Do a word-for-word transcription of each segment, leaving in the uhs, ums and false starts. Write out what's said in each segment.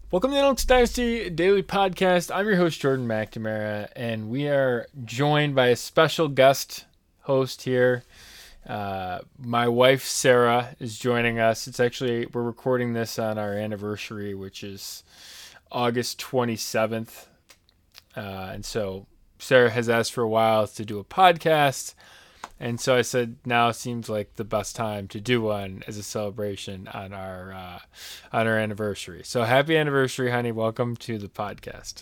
Welcome to the Alex Dynasty Daily Podcast. I'm your host, Jordan McNamara, and we are joined by a special guest host here. Uh, my wife, Sarah, is joining us. It's actually, we're recording this on our anniversary, which is August twenty-seventh. Uh, and so Sarah has asked for a while to do a podcast. And so I said, now seems like the best time to do one as a celebration on our uh, on our anniversary. So happy anniversary, honey. Welcome to the podcast.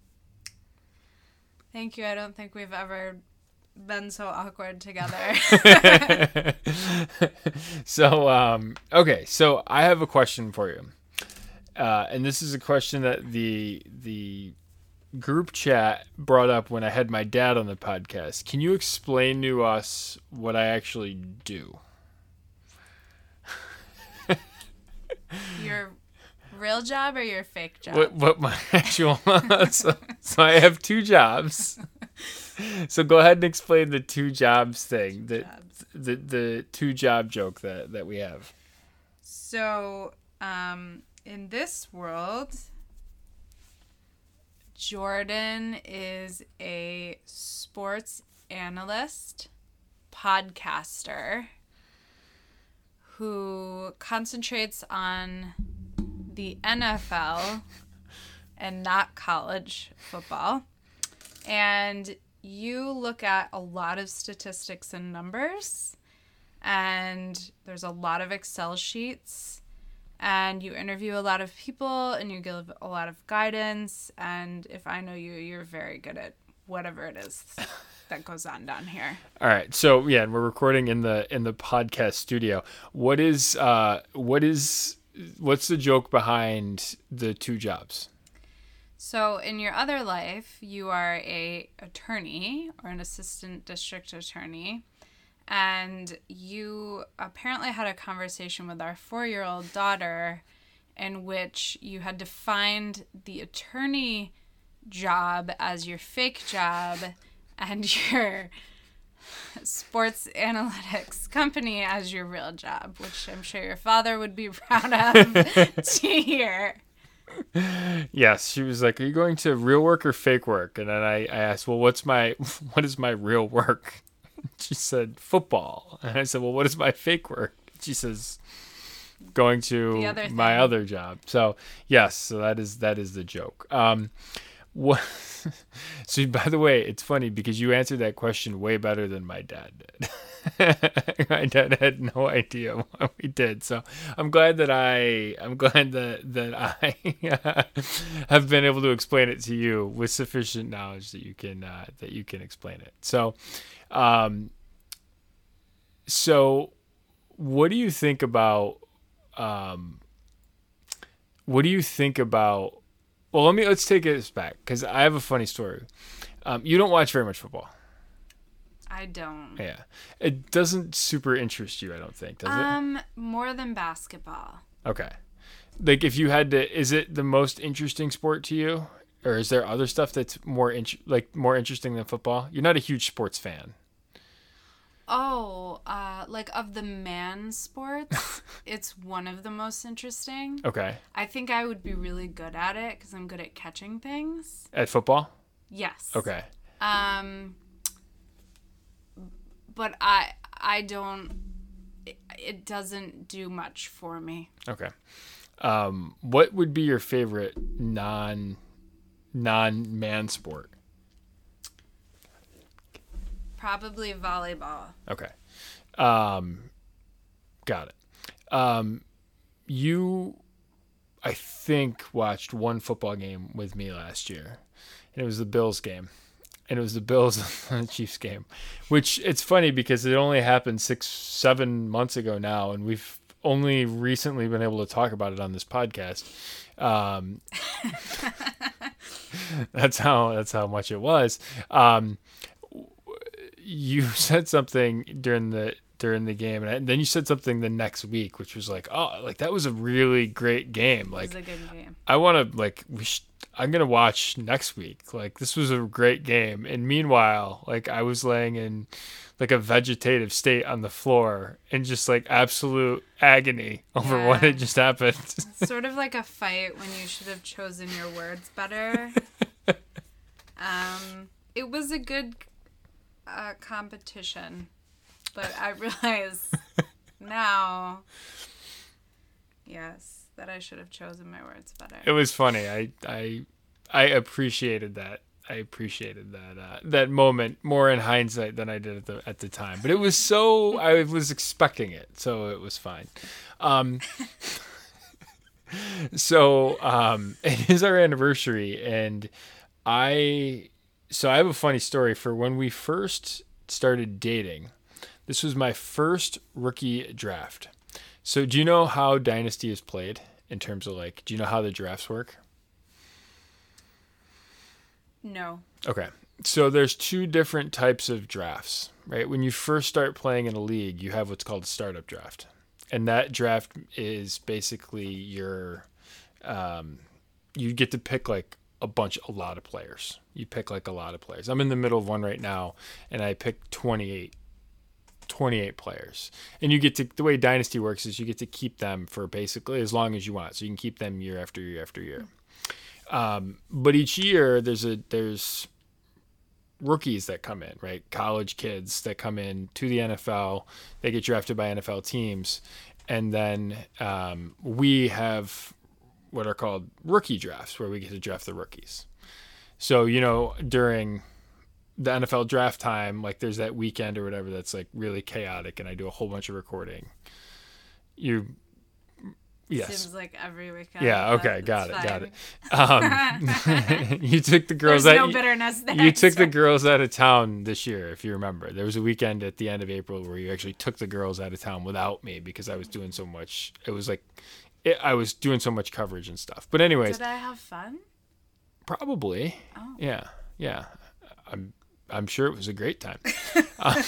Thank you. I don't think we've ever been so awkward together. so, um, okay. So I have a question for you. Uh, and this is a question that the the group chat brought up when I had my dad on the podcast. Can you explain to us what I actually do? Your real job or your fake job? What, what my actual so, so I have two jobs. So go ahead and explain the two jobs thing, the jobs. the the two job joke that, that we have. So, um, in this world, Jordan is a sports analyst, podcaster, who concentrates on the N F L and not college football. And you look at a lot of statistics and numbers, and there's a lot of Excel sheets, and you interview a lot of people, and you give a lot of guidance. And if I know you, you're very good at whatever it is that goes on down here. All right. So yeah, and we're recording in the in the podcast studio. What is uh what is what's the joke behind the two jobs? So in your other life, you are a attorney or an assistant district attorney. And you apparently had a conversation with our four-year-old daughter in which you had to find the attorney job as your fake job and your sports analytics company as your real job, which I'm sure your father would be proud of to hear. Yes, she was like, "Are you going to real work or fake work?" And then I, I asked, "Well, what's my what is my real work?" She said, "Football." And I said, "Well, what is my fake work?" She says, "Going to other my thing. other job." So yes, so that is that is the joke. Um, what? So by the way, it's funny because you answered that question way better than my dad did. My dad had no idea what we did, so I'm glad that I I'm glad that that I have been able to explain it to you with sufficient knowledge that you can uh, that you can explain it. So. Um, so what do you think about, um, what do you think about, well, let me, let's take this back. Cause I have a funny story. Um, you don't watch very much football. I don't. Yeah. It doesn't super interest you, I don't think, does it? Um, more than basketball. Okay. Like if you had to, is it the most interesting sport to you? Or is there other stuff that's more int- like more interesting than football? You're not a huge sports fan. Oh, uh, like of the man sports, it's one of the most interesting. Okay. I think I would be really good at it because I'm good at catching things. At football? Yes. Okay. Um, but I I don't. It, it doesn't do much for me. Okay. Um, what would be your favorite non non-man sport? Probably volleyball. Okay. Um, got it. Um, you, I think, watched one football game with me last year, and it was the Bills game. And it was the Bills and the Chiefs game, which it's funny because it only happened six, seven months ago now, and we've only recently been able to talk about it on this podcast. Um, that's how that's how much it was. Um, you said something during the during the game, and, I, and then you said something the next week, which was like, oh, like that was a really great game. Like, it was a good game. I want to like we sh- I'm gonna watch next week. Like this was a great game, and meanwhile, like I was laying in like a vegetative state on the floor and just like absolute agony over Yeah. what had just happened. It's sort of like a fight when you should have chosen your words better. um, it was a good uh, competition, but I realize now, yes, that I should have chosen my words better. It was funny. I I I appreciated that. I appreciated that uh, that moment more in hindsight than I did at the at the time. But it was so I was expecting it, so it was fine. Um, so um, it is our anniversary, and I so I have a funny story for when we first started dating. This was my first rookie draft. So do you know how Dynasty is played in terms of like? Do you know how the drafts work? No. Okay. So there's two different types of drafts, right? When you first start playing in a league, you have what's called a startup draft. And that draft is basically your, um, you get to pick like a bunch, a lot of players. You pick like a lot of players. I'm in the middle of one right now, and I picked twenty-eight, twenty-eight players. And you get to, the way Dynasty works is you get to keep them for basically as long as you want. So you can keep them year after year after year. Um, but each year there's a there's rookies that come in, right? College kids that come in to the N F L. They get drafted by N F L teams, and then um, we have what are called rookie drafts, where we get to draft the rookies. So you know during the N F L draft time, like there's that weekend or whatever that's like really chaotic, and I do a whole bunch of recording. You. Yes. Seems like every weekend. Yeah. Okay. Got it. Got it. Um, you took the girls. There's out, no bitterness there. You took so. the girls out of town this year, if you remember. There was a weekend at the end of April where you actually took the girls out of town without me because I was doing so much. It was like it, I was doing so much coverage and stuff. But anyways, did I have fun? Probably. Oh. Yeah. Yeah. I'm. I'm sure it was a great time. uh,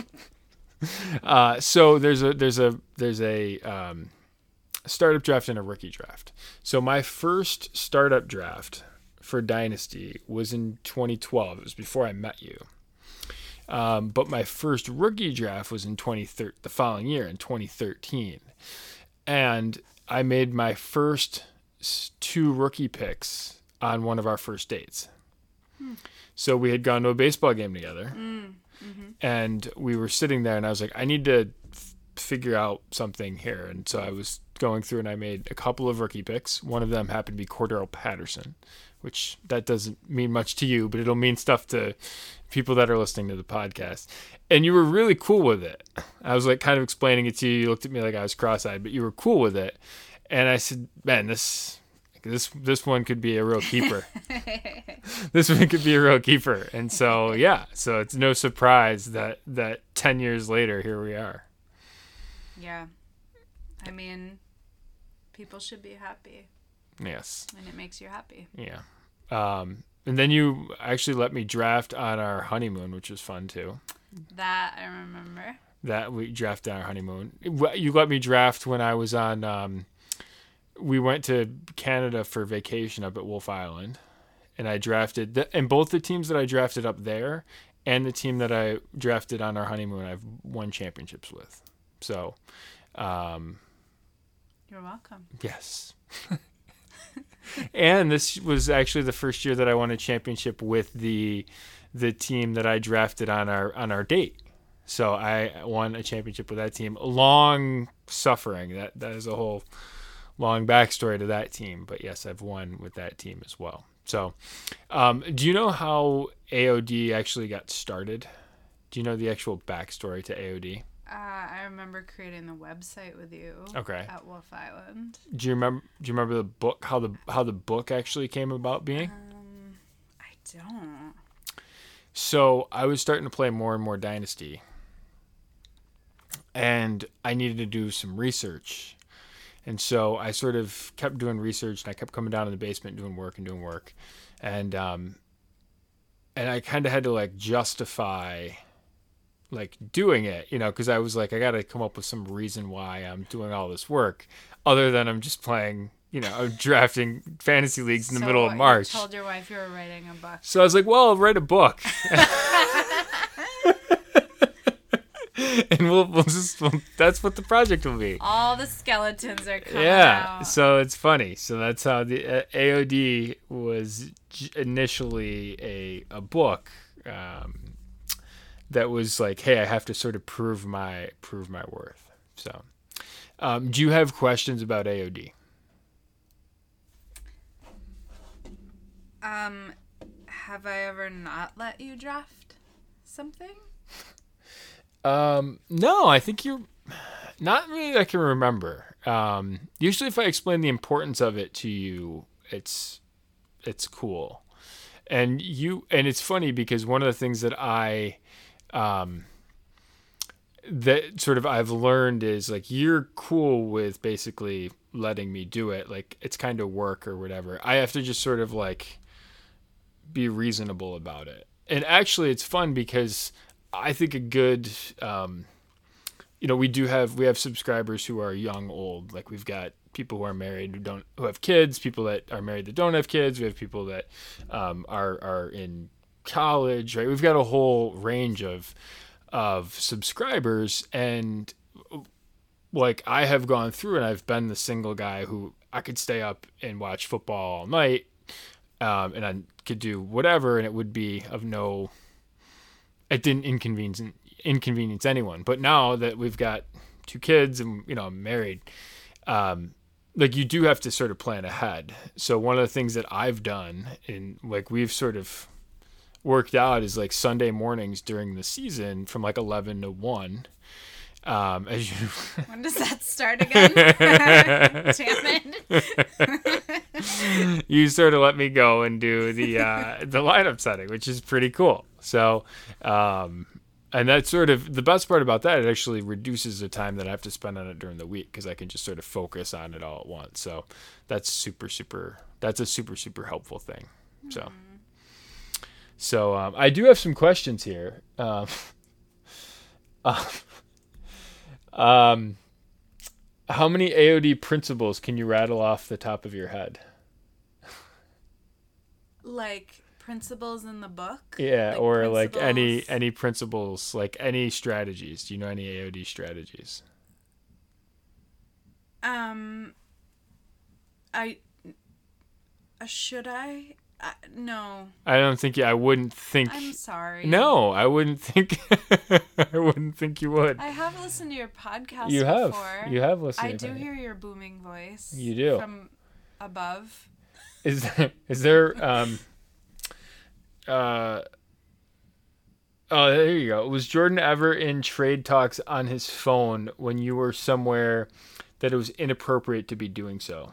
uh, so there's a there's a there's a. Um, startup draft and a rookie draft. So my first startup draft for Dynasty was in twenty twelve. It was before I met you. Um, but my first rookie draft was in twenty thirteen, the following year in twenty thirteen. And I made my first two rookie picks on one of our first dates. Hmm. So we had gone to a baseball game together. Mm. Mm-hmm. And we were sitting there and I was like, I need to f- figure out something here. And so I was going through and I made a couple of rookie picks. One of them happened to be Cordero Patterson, which that doesn't mean much to you, but it'll mean stuff to people that are listening to the podcast. And you were really cool with it. I was like kind of explaining it to you. You looked at me like I was cross-eyed, but you were cool with it. And I said, man, this this this one could be a real keeper. This one could be a real keeper. And so, yeah, so it's no surprise that, that ten years later, here we are. Yeah. I mean, people should be happy. Yes. And it makes you happy. Yeah. Um, and then you actually let me draft on our honeymoon, which was fun too. That I remember. That we drafted on our honeymoon. You let me draft when I was on, um, we went to Canada for vacation up at Wolf Island. And I drafted, the, and both the teams that I drafted up there and the team that I drafted on our honeymoon, I've won championships with. So, um, you're welcome. Yes. And this was actually the first year that I won a championship with the the team that I drafted on our on our date. So I won a championship with that team. Long suffering. That that is a whole long backstory to that team. But yes, I've won with that team as well. So, um, do you know how A O D actually got started? Do you know the actual backstory to A O D? Uh, I remember creating the website with you. Okay. At Wolf Island. Do you remember? Do you remember the book? How the how the book actually came about being? Um, I don't. So I was starting to play more and more Dynasty, and I needed to do some research, and so I sort of kept doing research, and I kept coming down in the basement doing work and doing work, and um, and I kind of had to like justify. Like doing it, you know, because I was like, I got to come up with some reason why I'm doing all this work other than I'm just playing you know, of drafting fantasy leagues in the So middle of March. You told your wife you were writing a book. So I was like, well, I'll write a book. And we'll, we'll just, we'll, that's what the project will be. All the skeletons are coming Yeah, out. so it's funny. So that's how the uh, A O D was j- initially a a book um, that was like, hey, I have to sort of prove my prove my worth. So, um, do you have questions about A O D? Um, have I ever not let you draft something? Um, no, I think you're not really that I can remember. Um, usually if I explain the importance of it to you, it's, it's cool. And you, and it's funny because one of the things that I, um, that sort of I've learned is like, you're cool with basically letting me do it. Like it's kind of work or whatever. I have to just sort of like be reasonable about it. And actually it's fun because I think a good, um, you know, we do have, we have subscribers who are young, old, like we've got people who are married, who don't, who have kids, people that are married that don't have kids. We have people that, um, are, are in college, right? We've got a whole range of, of subscribers. And like, I have gone through and I've been the single guy who I could stay up and watch football all night. Um, and I could do whatever, and it would be of no, it didn't inconvenience inconvenience anyone. But now that we've got two kids and, you know, I'm married, um, like you do have to sort of plan ahead. So one of the things that I've done and like we've sort of worked out is like Sunday mornings during the season from like eleven to one. Um, as you When does that start again? Damn it. You sort of let me go and do the uh, the lineup setting, which is pretty cool. So, um, and that's sort of the best part about that. It actually reduces the time that I have to spend on it during the week because I can just sort of focus on it all at once. So that's super, super. That's a super, super helpful thing. So, mm. so um, I do have some questions here. Um, uh, um, how many A O D principles can you rattle off the top of your head? Like principles in the book? Yeah, like or like any any principles, like any strategies. Do you know any A O D strategies? Um, I uh, should I? Uh, no. I don't think you. I wouldn't think. I'm sorry. No, I wouldn't think. I wouldn't think you would. I have listened to your podcast. You have. Before. You have listened. I to do it. hear your booming voice. You do from above. Is there, is there um uh oh there you go. Was Jordan ever in trade talks on his phone when you were somewhere that it was inappropriate to be doing so?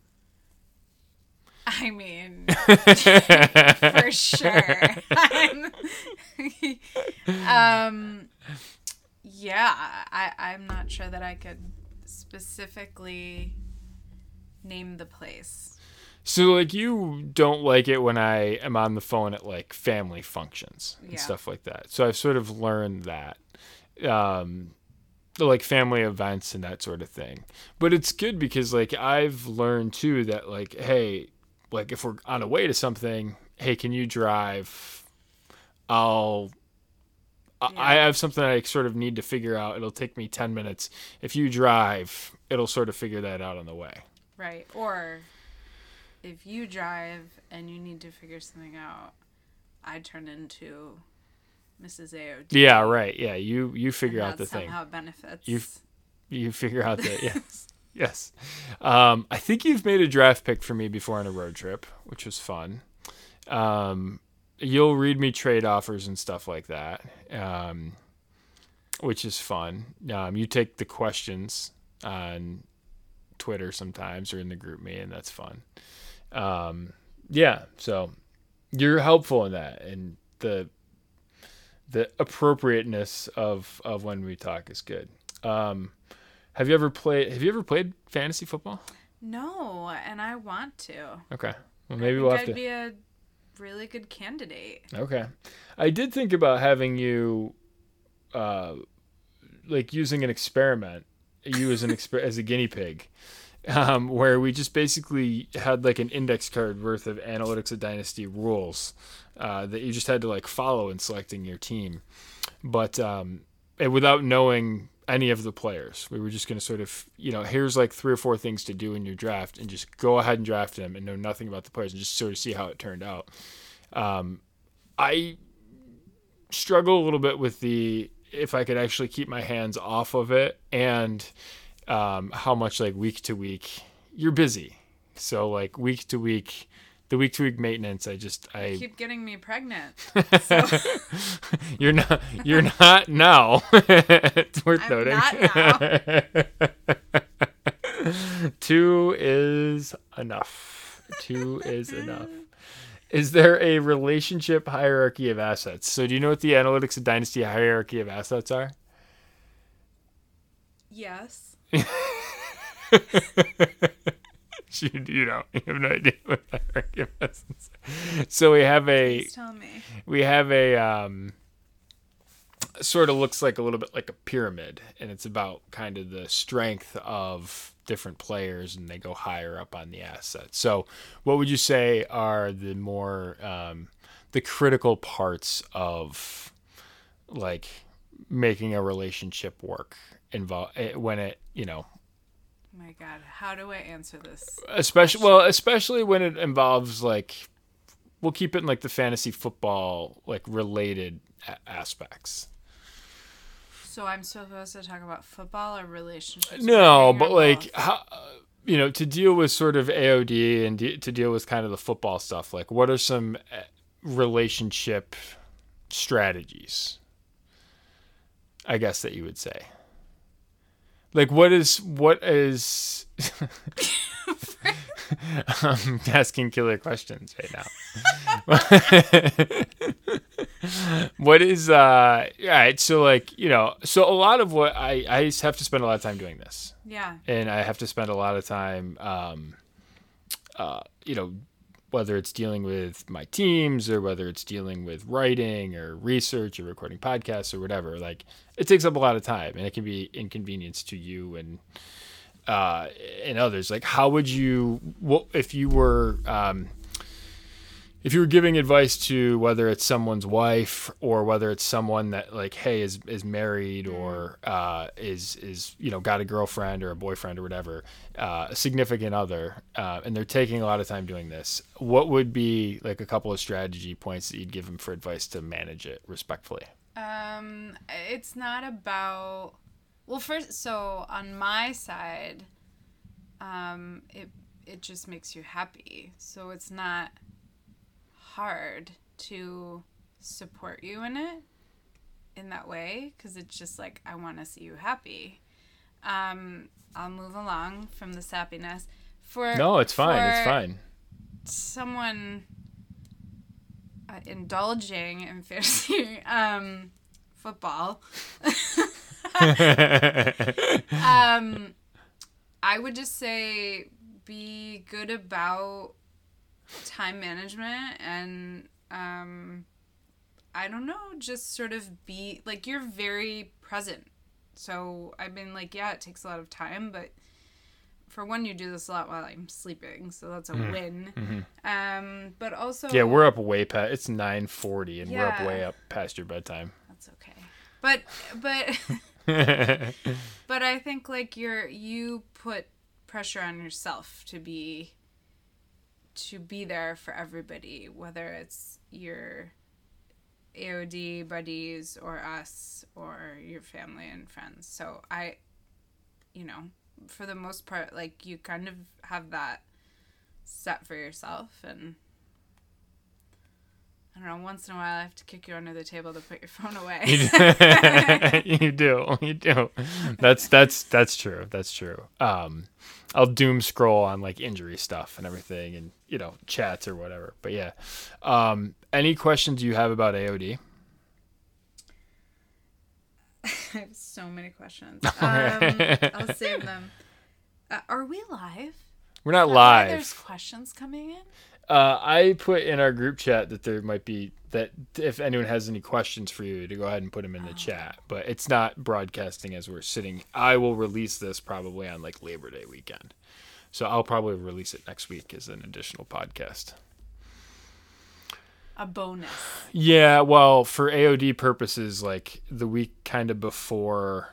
I mean, for sure. um, yeah, I, I'm not sure that I could specifically name the place. So, like, you don't like it when I am on the phone at, like, family functions and Yeah. stuff like that. So I've sort of learned that. Um, like, family events and that sort of thing. But it's good because, like, I've learned, too, that, like, hey, like, if we're on a way to something, hey, can you drive? I'll... Yeah. I have something I sort of need to figure out. It'll take me ten minutes. If you drive, it'll sort of figure that out on the way. Right. Or if you drive and you need to figure something out, I turn into Missus A O D. Yeah, right. Yeah, you you figure and out the that thing. somehow benefits. You you figure out that yes. Yes. Um, I think you've made a draft pick for me before on a road trip, which was fun. Um, you'll read me trade offers and stuff like that, um, which is fun. Um, you take the questions on Twitter sometimes or in the group me, and that's fun. Um, yeah, so you're helpful in that, and the the appropriateness of, of when we talk is good. Um, have you ever played? Have you ever played fantasy football? No, and I want to. Okay, well maybe I think we'll have I'd to. be a really good candidate. Okay, I did think about having you, uh, like using an experiment, you as an exper- as a guinea pig, um, where we just basically had like an index card worth of Analytics of Dynasty rules uh, that you just had to like follow in selecting your team. But um, and without knowing any of the players, we were just going to sort of, you know, here's like three or four things to do in your draft and just go ahead and draft them and know nothing about the players and just sort of see how it turned out. Um, I struggle a little bit with the, if I could actually keep my hands off of it and um, how much like week to week you're busy. So like week to week, the week to week maintenance, I just, I You keep getting me pregnant. So. you're not, you're not now. It's worth I'm noting. not now. Two is enough. Two is enough. Is there a relationship hierarchy of assets? So do you know what the Analytics of Dynasty hierarchy of assets are? Yes. you, you don't. You have no idea what hierarchy of assets are. So we have a. Please tell me. We have a um, sort of looks like a little bit like a pyramid, and it's about kind of the strength of different players, and they go higher up on the asset. So what would you say are the more um, the critical parts of like making a relationship work involve when it, you know, Oh my God, how do I answer this? especially question? well especially when it involves like, we'll keep it in like the fantasy football like related a- aspects. So I'm supposed to talk about football or relationships? No, working, but or like, both? how, you know, to deal with sort of A O D and de- to deal with kind of the football stuff, like what are some uh, relationship strategies, I guess, that you would say? Like, what is, what is, I'm asking killer questions right now. What is, uh, all right, so like, you know, so a lot of what I, I have to spend a lot of time doing this. Yeah. And I have to spend a lot of time, um, uh, you know, whether it's dealing with my teams or whether it's dealing with writing or research or recording podcasts or whatever, like it takes up a lot of time and it can be inconvenience to you and, uh, and others. Like, how would you, what if you were, um, if you were giving advice to whether it's someone's wife or whether it's someone that like, hey, is, is married or, uh, is, is, you know, got a girlfriend or a boyfriend or whatever, uh, a significant other, uh, and they're taking a lot of time doing this, what would be like a couple of strategy points that you'd give them for advice to manage it respectfully? Um, it's not about, well, first, so on my side, um, it, it just makes you happy. So it's not hard to support you in it in that way, because it's just like, I want to see you happy. Um, I'll move along from the sappiness. For No, it's fine. for It's fine. someone uh, indulging in fantasy um, football, um, I would just say be good about time management and um, I don't know, just sort of be like, you're very present. So I've been like, yeah, it takes a lot of time, but for one, you do this a lot while I'm sleeping, so that's a mm-hmm. win. Mm-hmm. Um, but also, yeah, we're up way past. It's nine forty, and yeah, we're up way up past your bedtime. That's okay. But but but I think like you're you put pressure on yourself to be to be there for everybody, whether it's your A O D buddies or us or your family and friends. So I, you know, for the most part, like you kind of have that set for yourself, and I don't know, once in a while I have to kick you under the table to put your phone away. You do. You do. That's that's that's true. That's true. Um I'll doom scroll on like injury stuff and everything and, you know, chats or whatever. But yeah. Um any questions you have about A O D? I have so many questions. Um, I'll save them. Uh, are we live? We're not Is that live. why there's questions coming in? Uh, I put in our group chat that there might be, that if anyone has any questions for you, to go ahead and put them in the oh. chat. But it's not broadcasting as we're sitting. I will release this probably on like Labor Day weekend. So I'll probably release it next week as an additional podcast. A bonus. Yeah, well, for A O D purposes, like the week kind of before.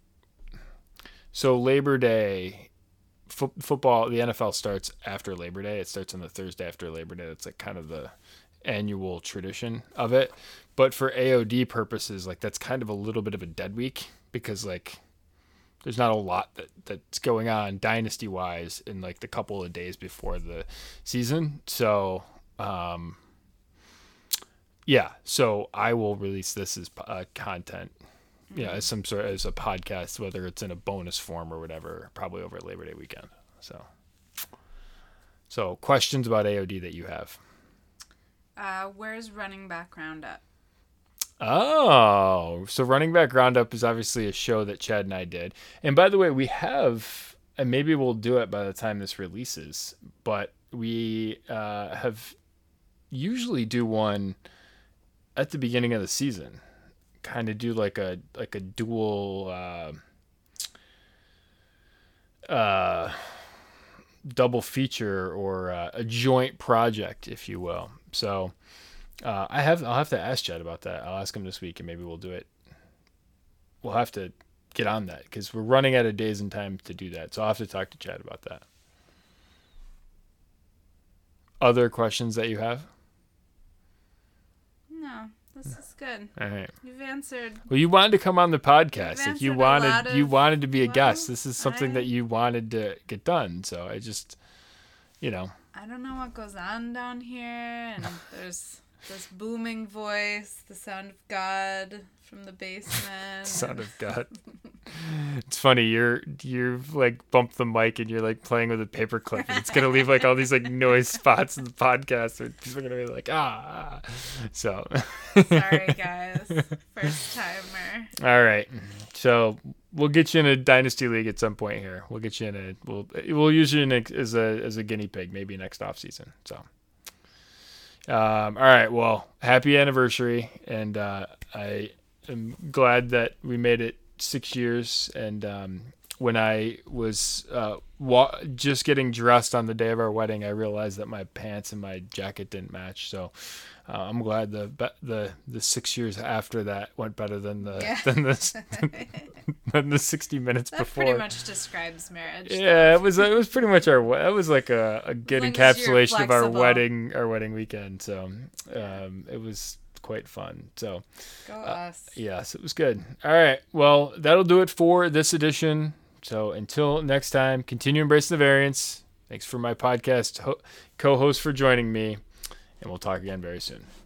So Labor Day, fo- football, the N F L starts after Labor Day. It starts on the Thursday after Labor Day. It's like kind of the annual tradition of it. But for A O D purposes, like that's kind of a little bit of a dead week because like there's not a lot that, that's going on dynasty wise in like the couple of days before the season. So, um, yeah, so I will release this as uh, content, mm-hmm. yeah, as some sort as a podcast, whether it's in a bonus form or whatever, probably over Labor Day weekend. So, so questions about A O D that you have? Uh, where's Running Back Roundup? Oh, so Running Back Roundup is obviously a show that Chad and I did, and by the way, we have, and maybe we'll do it by the time this releases, but we uh, have usually do one at the beginning of the season, kind of do like a like a dual uh, uh, double feature or uh, a joint project, if you will. So uh, I have I'll have to ask Chad about that. I'll ask him this week, and maybe we'll do it. We'll have to get on that because we're running out of days and time to do that. So I'll have to talk to Chad about that. Other questions that you have? No, this is good. All right. You've answered. Well, you wanted to come on the podcast. You've Like you answered a wanted, lot of- you wanted to be a well, guest. This is something I- that you wanted to get done. So I just, you know, I don't know what goes on down here, and there's this booming voice, the sound of God from the basement. Son of God. It's funny. You're you're like bumped the mic and you're like playing with a paper clip. And it's gonna leave like all these like noise spots in the podcast. Where people are gonna be like ah. ah. So. Sorry, guys. First timer. All right. So we'll get you in a dynasty league at some point here. We'll get you in a. We'll we'll use you in a, as a as a guinea pig maybe next off season. So. Um. All right. Well, happy anniversary, and uh, I am glad that we made it six years. And um, when I was uh, wa- just getting dressed on the day of our wedding, I realized that my pants and my jacket didn't match. So. Uh, I'm glad the the the six years after that went better than the Yeah. than the than the sixty minutes That before. pretty much describes marriage. Yeah, it was it was pretty much our it was like a, a good long as you're encapsulation of our flexible. wedding our wedding weekend. So um, it was quite fun. So Go uh, us. yes, it was good. All right, well that'll do it for this edition. So until next time, continue embracing the variance. Thanks for my podcast ho- co-host for joining me. And we'll talk again very soon.